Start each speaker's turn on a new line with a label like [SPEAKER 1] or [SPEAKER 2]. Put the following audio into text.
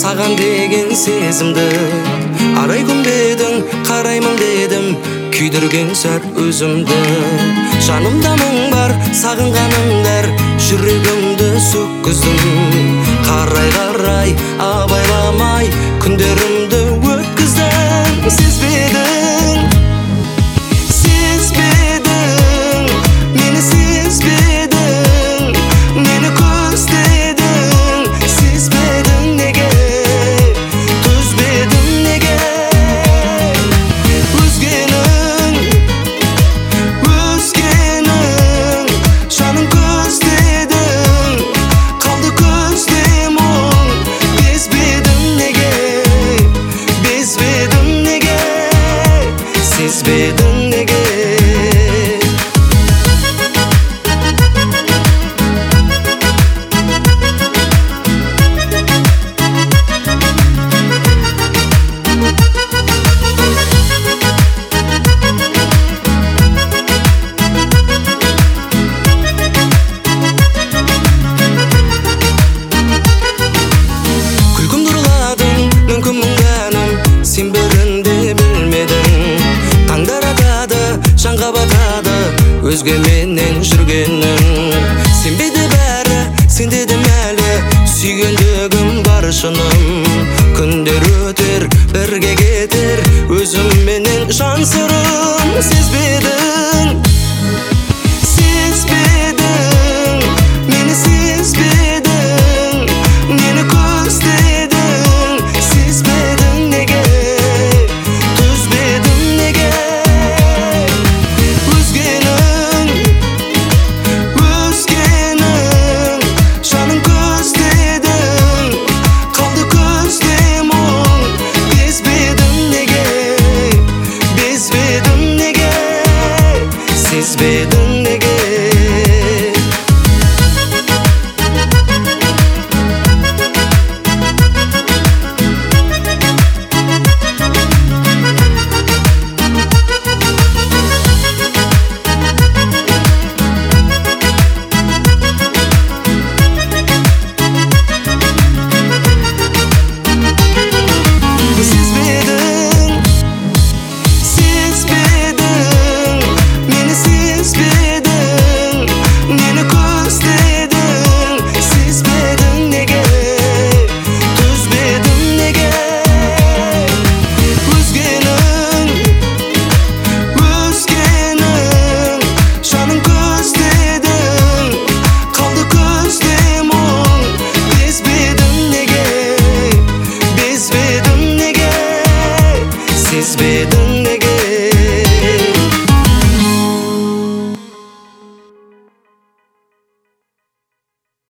[SPEAKER 1] саған деген сезімді. Арай күнбедің қараймын дедім, күйдірген сәт өзімді. Жанымда мұң бар, сағынғанымдар, жүрегімді сөккіздім. Қарай абайламай күндерімді өткіздім. Сезбедің, мені сезбедің, мені көздедің. Сезбедің неге, төзбедің неге? Өзгенің жанын көздедің, қалды көзде мұң. Безбедің неге, сезбедің неге? Сен бірінде білмедің, таңдар атады, жанға батады өзгеменен жүргенің. Сенбеді бәрі, сен дедім әлі, сүйгендігім бар шыным.